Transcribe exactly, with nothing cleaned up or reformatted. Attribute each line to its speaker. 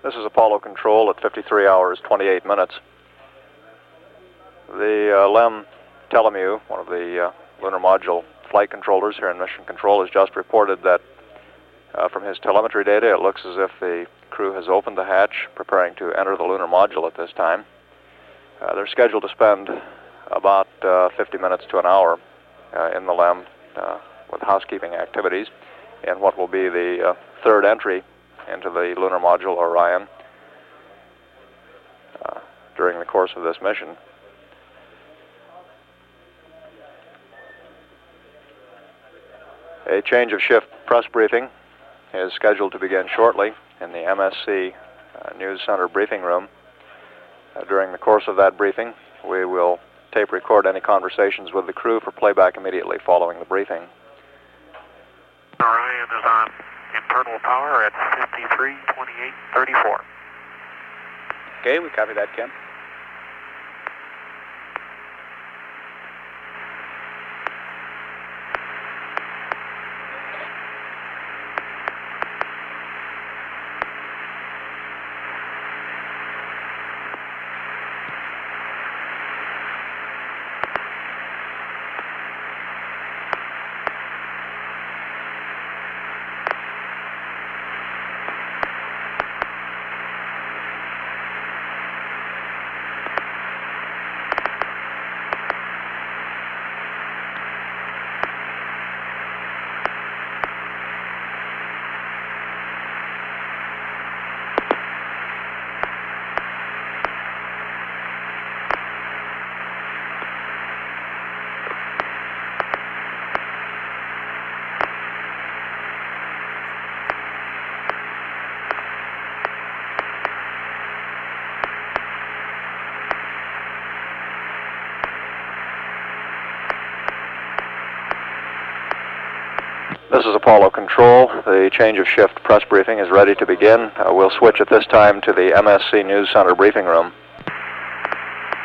Speaker 1: This is Apollo Control at fifty-three hours, twenty-eight minutes. The uh, LEM Telemu, one of the uh, lunar module flight controllers here in Mission Control, has just reported that uh, from his telemetry data, it looks as if the crew has opened the hatch, preparing to enter the lunar module at this time. Uh, they're scheduled to spend about uh, fifty minutes to an hour uh, in the LEM uh, with housekeeping activities in what will be the uh, third entry into the lunar module Orion uh, during the course of this mission. A change of shift press briefing is scheduled to begin shortly in the M S C uh, News Center briefing room. Uh, during the course of that briefing, we will tape record any conversations with the crew for playback immediately following the briefing.
Speaker 2: Orion is on internal power at fifty-three, twenty-eight, thirty-four.
Speaker 3: Okay, we copy that, Ken.
Speaker 1: This is Apollo Control. The change of shift press briefing is ready to begin. Uh, we'll switch at this time to the M S C News Center briefing room.